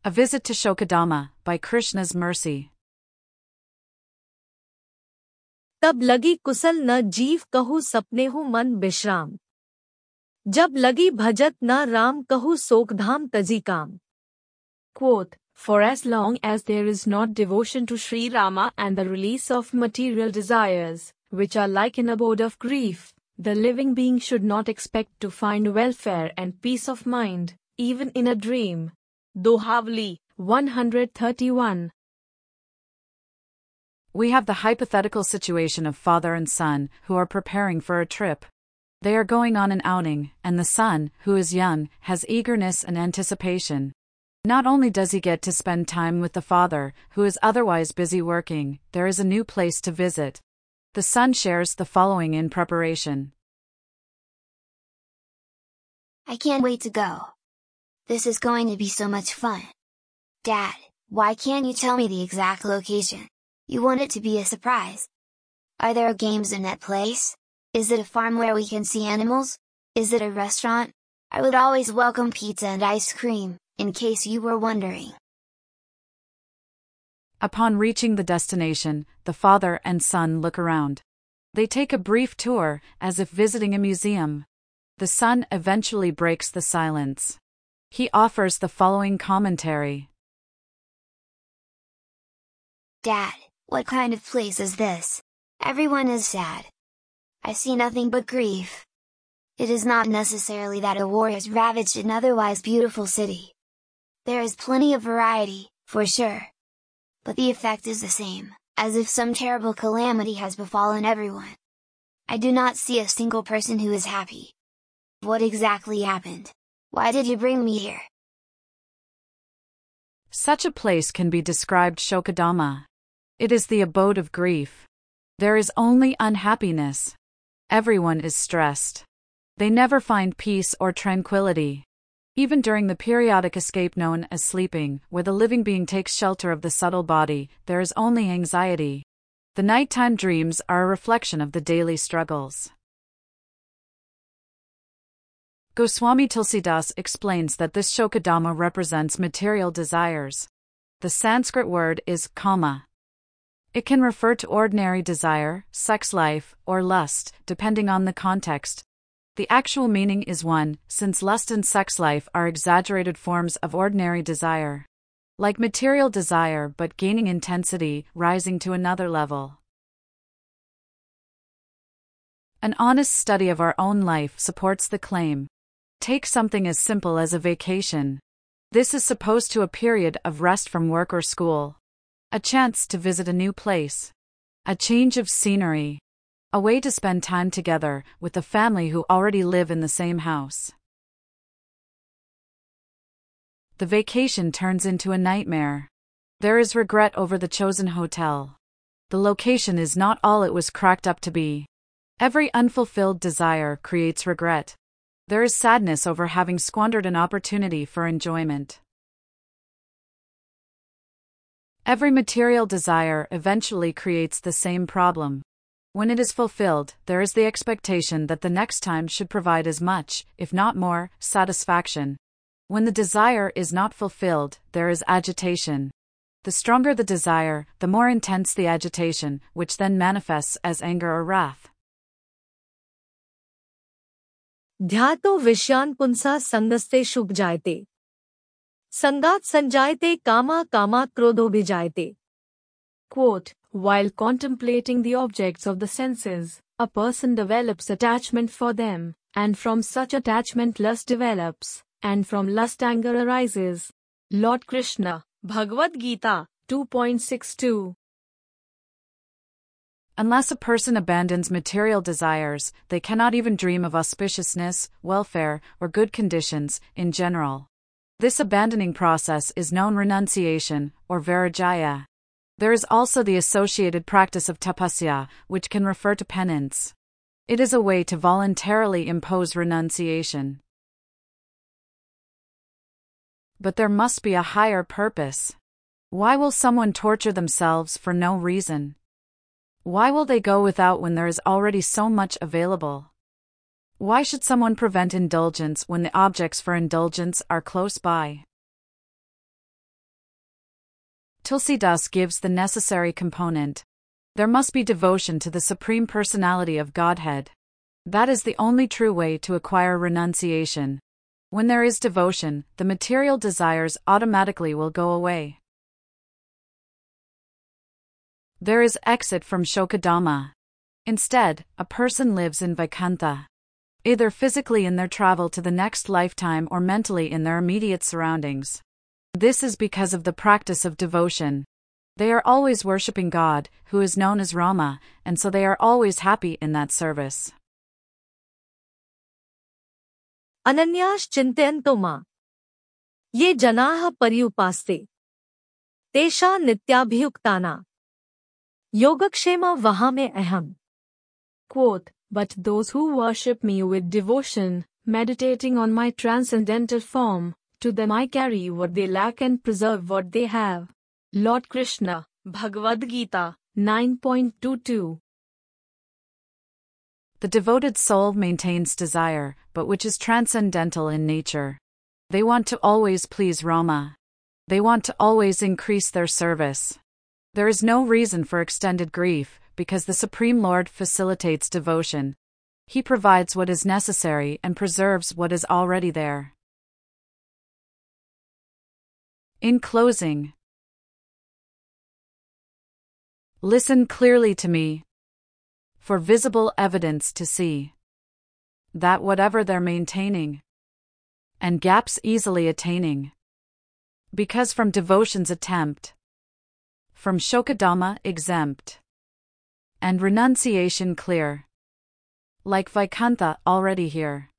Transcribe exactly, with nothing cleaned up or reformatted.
A Visit to Shokodama, by Krishna's Mercy. तब लगी कुशल न जीव कहू सपने हूँ मन विश्राम। जब लगी भजत न राम कहू सोकधाम तजी काम। Quote, for as long as there is not devotion to Sri Rama and the release of material desires, which are like an abode of grief, the living being should not expect to find welfare and peace of mind, even in a dream. Dohavli, one thirty-one. We have the hypothetical situation of father and son who are preparing for a trip. They are going on an outing, and the son, who is young, has eagerness and anticipation. Not only does he get to spend time with the father, who is otherwise busy working, there is a new place to visit. The son shares the following in preparation. I can't wait to go. This is going to be so much fun. Dad, why can't you tell me the exact location? You want it to be a surprise. Are there games in that place? Is it a farm where we can see animals? Is it a restaurant? I would always welcome pizza and ice cream, in case you were wondering. Upon reaching the destination, the father and son look around. They take a brief tour, as if visiting a museum. The son eventually breaks the silence. He offers the following commentary. Dad, what kind of place is this? Everyone is sad. I see nothing but grief. It is not necessarily that a war has ravaged an otherwise beautiful city. There is plenty of variety, for sure. But the effect is the same, as if some terrible calamity has befallen everyone. I do not see a single person who is happy. What exactly happened? Why did you bring me here? Such a place can be described Shokodama. It is the abode of grief. There is only unhappiness. Everyone is stressed. They never find peace or tranquility. Even during the periodic escape known as sleeping, where the living being takes shelter of the subtle body, there is only anxiety. The nighttime dreams are a reflection of the daily struggles. Goswami Tulsidas explains that this Shokodama represents material desires. The Sanskrit word is kama. It can refer to ordinary desire, sex life, or lust, depending on the context. The actual meaning is one, since lust and sex life are exaggerated forms of ordinary desire. Like material desire but gaining intensity, rising to another level. An honest study of our own life supports the claim. Take something as simple as a vacation. This is supposed to be a period of rest from work or school. A chance to visit a new place. A change of scenery. A way to spend time together with the family who already live in the same house. The vacation turns into a nightmare. There is regret over the chosen hotel. The location is not all it was cracked up to be. Every unfulfilled desire creates regret. There is sadness over having squandered an opportunity for enjoyment. Every material desire eventually creates the same problem. When it is fulfilled, there is the expectation that the next time should provide as much, if not more, satisfaction. When the desire is not fulfilled, there is agitation. The stronger the desire, the more intense the agitation, which then manifests as anger or wrath. ध्यातो विषयान पुंसा संगस्ते शुभ जायते संगात संजायते कामा कामा क्रोधो भिजायते. Quote, while contemplating the objects of the senses, a person develops attachment for them, and from such attachment lust develops, and from lust anger arises. Lord Krishna, Bhagavad Gita, two point six two. Unless a person abandons material desires, they cannot even dream of auspiciousness, welfare, or good conditions, in general. This abandoning process is known renunciation, or vairagya. There is also the associated practice of tapasya, which can refer to penance. It is a way to voluntarily impose renunciation. But there must be a higher purpose. Why will someone torture themselves for no reason? Why will they go without when there is already so much available? Why should someone prevent indulgence when the objects for indulgence are close by? Tulsidas gives the necessary component. There must be devotion to the Supreme Personality of Godhead. That is the only true way to acquire renunciation. When there is devotion, the material desires automatically will go away. There is exit from Shokadhamma. Instead, a person lives in Vaikuntha, either physically in their travel to the next lifetime or mentally in their immediate surroundings. This is because of the practice of devotion. They are always worshipping God, who is known as Rama, and so they are always happy in that service. अनन्यास चिन्तयन्तो मां ये जनाः पर्युपास्ते तेषां नित्याभियुक्तानां योगक्षेमं वहामि अहम्. Quote, but those who worship me with devotion, meditating on my transcendental form, to them I carry what they lack and preserve what they have. Lord Krishna, Bhagavad Gita, nine point two two. The devoted soul maintains desire, but which is transcendental in nature. They want to always please Rama. They want to always increase their service. There is no reason for extended grief, because the Supreme Lord facilitates devotion. He provides what is necessary and preserves what is already there. In closing, listen clearly to me, for visible evidence to see that whatever they're maintaining, and gaps easily attaining, because from devotion's attempt, from Shokadhamma exempt, and renunciation clear, like Vaikuntha already here.